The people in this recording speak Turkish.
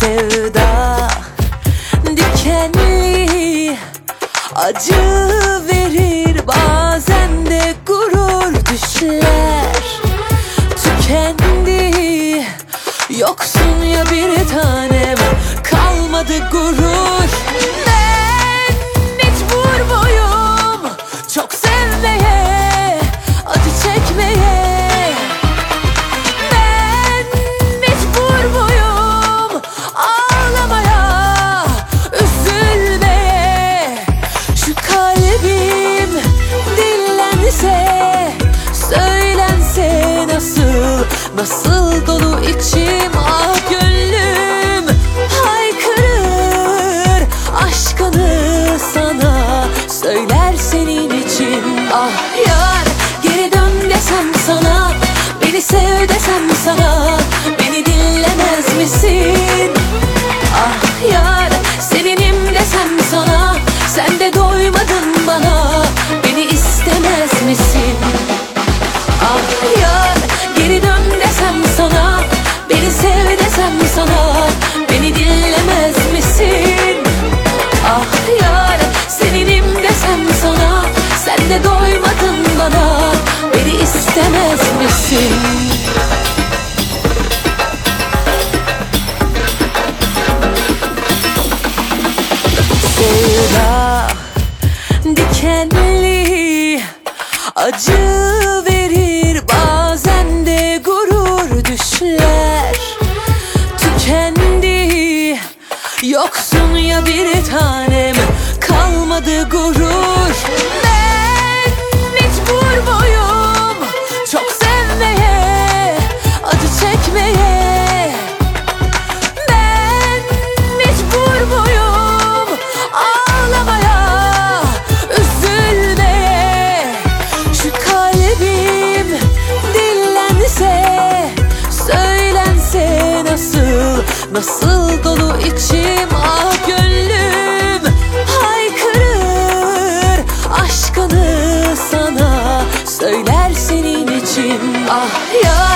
Sevda dikenli, acı verir, bazen de gurur düşler. Tükendi, yoksun ya bir tanem, kalmadı gurur. Ben mecbur muyum çok sevmeye, acı çekmeye? Ben mecbur muyum ağlamaya, üzülmeye? Şu kalbim dinlense, söylense nasıl, nasıl dolu içim, ah gönlüm haykırır aşkını sana, söyler senin için. Ah yar, geri dön desem sana, beni sev desem sana, beni dinlemez misin? Ah yar, seninim desem sana, sen de doymadın bana, beni istemez misin? Ah yar, geri dön desem sana, beni sev desem sana, beni dinlemez misin? Ah yar, seninim desem sana, sen de doymadın bana, beni istemez misin? Sevda dikenli, acı verir, bazen de gurur düşler. Tükendi, yoksun ya bir tanem, kalmadı gurur. Ben mecbur muyum çok sevmeye, acı çekmeye? Ben mecbur muyum ağlamaya, üzülmeye? Şu kalbim dinlense, söylense nasıl, nasıl dolu içim, ah gönlüm haykırır aşkını sana, söyler senin için. Ah ya